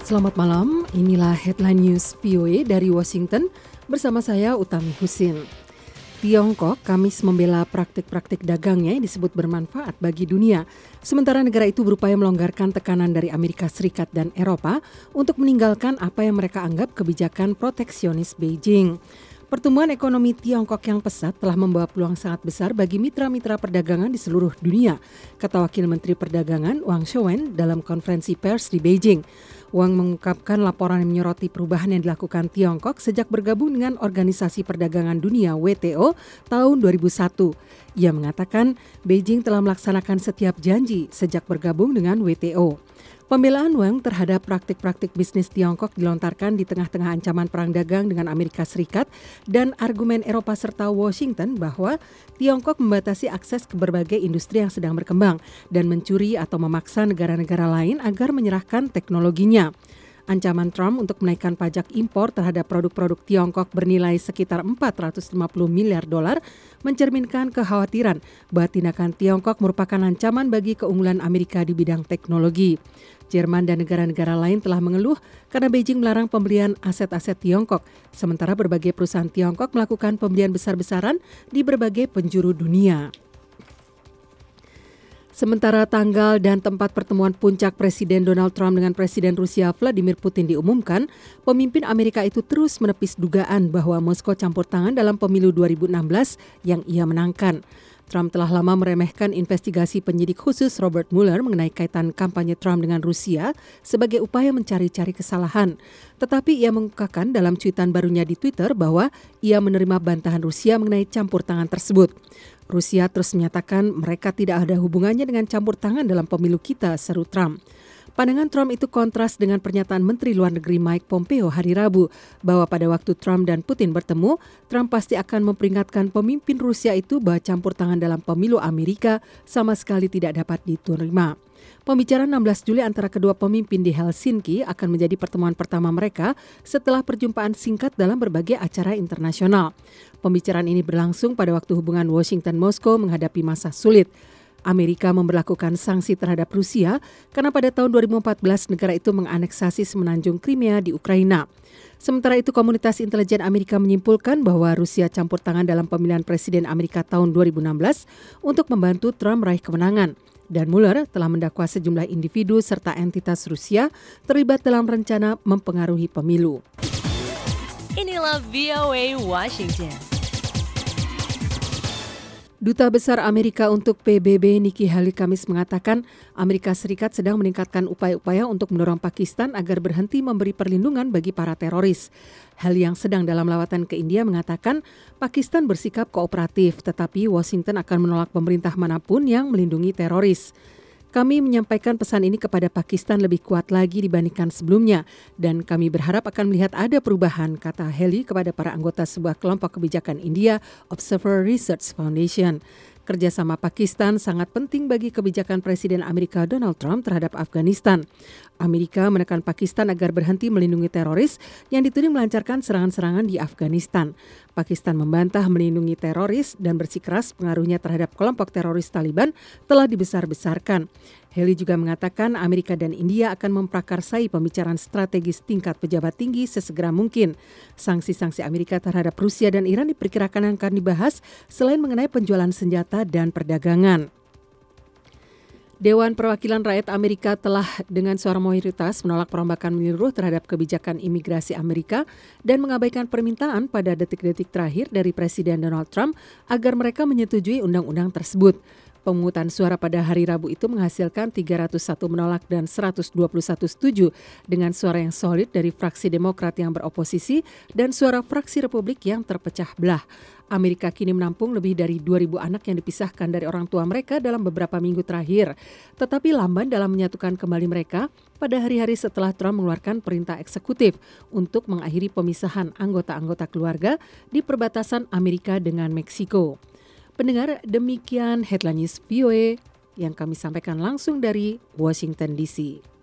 Selamat malam, inilah Headline News VOA dari Washington bersama saya Utami Husin. Tiongkok Kamis membela praktik-praktik dagangnya yang disebut bermanfaat bagi dunia. Sementara negara itu berupaya melonggarkan tekanan dari Amerika Serikat dan Eropa untuk meninggalkan apa yang mereka anggap kebijakan proteksionis Beijing. Pertumbuhan ekonomi Tiongkok yang pesat telah membawa peluang sangat besar bagi mitra-mitra perdagangan di seluruh dunia, kata Wakil Menteri Perdagangan Wang Shouwen dalam konferensi pers di Beijing. Wang mengungkapkan laporan yang menyoroti perubahan yang dilakukan Tiongkok sejak bergabung dengan Organisasi Perdagangan Dunia WTO tahun 2001. Ia mengatakan Beijing telah melaksanakan setiap janji sejak bergabung dengan WTO. Pembelaan Wang terhadap praktik-praktik bisnis Tiongkok dilontarkan di tengah-tengah ancaman perang dagang dengan Amerika Serikat dan argumen Eropa serta Washington bahwa Tiongkok membatasi akses ke berbagai industri yang sedang berkembang dan mencuri atau memaksa negara-negara lain agar menyerahkan teknologinya. Ancaman Trump untuk menaikkan pajak impor terhadap produk-produk Tiongkok bernilai sekitar 450 miliar dolar mencerminkan kekhawatiran bahwa tindakan Tiongkok merupakan ancaman bagi keunggulan Amerika di bidang teknologi. Jerman dan negara-negara lain telah mengeluh karena Beijing melarang pembelian aset-aset Tiongkok, sementara berbagai perusahaan Tiongkok melakukan pembelian besar-besaran di berbagai penjuru dunia. Sementara tanggal dan tempat pertemuan puncak Presiden Donald Trump dengan Presiden Rusia Vladimir Putin diumumkan, pemimpin Amerika itu terus menepis dugaan bahwa Moskow campur tangan dalam pemilu 2016 yang ia menangkan. Trump telah lama meremehkan investigasi penyidik khusus Robert Mueller mengenai kaitan kampanye Trump dengan Rusia sebagai upaya mencari-cari kesalahan. Tetapi ia mengungkapkan dalam cuitan barunya di Twitter bahwa ia menerima bantahan Rusia mengenai campur tangan tersebut. Rusia terus menyatakan mereka tidak ada hubungannya dengan campur tangan dalam pemilu kita, seru Trump. Pandangan Trump itu kontras dengan pernyataan Menteri Luar Negeri Mike Pompeo hari Rabu bahwa pada waktu Trump dan Putin bertemu, Trump pasti akan memperingatkan pemimpin Rusia itu bahwa campur tangan dalam pemilu Amerika sama sekali tidak dapat diterima. Pembicaraan 16 Juli antara kedua pemimpin di Helsinki akan menjadi pertemuan pertama mereka setelah perjumpaan singkat dalam berbagai acara internasional. Pembicaraan ini berlangsung pada waktu hubungan Washington-Moskow menghadapi masa sulit. Amerika memberlakukan sanksi terhadap Rusia karena pada tahun 2014 negara itu menganeksasi semenanjung Crimea di Ukraina. Sementara itu komunitas intelijen Amerika menyimpulkan bahwa Rusia campur tangan dalam pemilihan presiden Amerika tahun 2016 untuk membantu Trump meraih kemenangan. Dan Mueller telah mendakwa sejumlah individu serta entitas Rusia terlibat dalam rencana mempengaruhi pemilu. Inilah VOA Washington. Duta Besar Amerika untuk PBB Nikki Haley Kamis mengatakan Amerika Serikat sedang meningkatkan upaya-upaya untuk mendorong Pakistan agar berhenti memberi perlindungan bagi para teroris. Haley yang sedang dalam lawatan ke India mengatakan Pakistan bersikap kooperatif tetapi Washington akan menolak pemerintah manapun yang melindungi teroris. Kami menyampaikan pesan ini kepada Pakistan lebih kuat lagi dibandingkan sebelumnya dan kami berharap akan melihat ada perubahan, kata Haley kepada para anggota sebuah kelompok kebijakan India Observer Research Foundation. Kerjasama Pakistan sangat penting bagi kebijakan Presiden Amerika Donald Trump terhadap Afghanistan. Amerika menekan Pakistan agar berhenti melindungi teroris yang dituding melancarkan serangan-serangan di Afghanistan. Pakistan membantah melindungi teroris dan bersikeras pengaruhnya terhadap kelompok teroris Taliban telah dibesar-besarkan. Haley juga mengatakan Amerika dan India akan memprakarsai pembicaraan strategis tingkat pejabat tinggi sesegera mungkin. Sanksi-sanksi Amerika terhadap Rusia dan Iran diperkirakan akan dibahas selain mengenai penjualan senjata dan perdagangan. Dewan Perwakilan Rakyat Amerika telah dengan suara mayoritas menolak perombakan menyeluruh terhadap kebijakan imigrasi Amerika dan mengabaikan permintaan pada detik-detik terakhir dari Presiden Donald Trump agar mereka menyetujui undang-undang tersebut. Pemungutan suara pada hari Rabu itu menghasilkan 301 menolak dan 121 setuju dengan suara yang solid dari fraksi Demokrat yang beroposisi dan suara fraksi Republik yang terpecah belah. Amerika kini menampung lebih dari 2.000 anak yang dipisahkan dari orang tua mereka dalam beberapa minggu terakhir. Tetapi lamban dalam menyatukan kembali mereka pada hari-hari setelah Trump mengeluarkan perintah eksekutif untuk mengakhiri pemisahan anggota-anggota keluarga di perbatasan Amerika dengan Meksiko. Pendengar, demikian Headline News VOA yang kami sampaikan langsung dari Washington DC.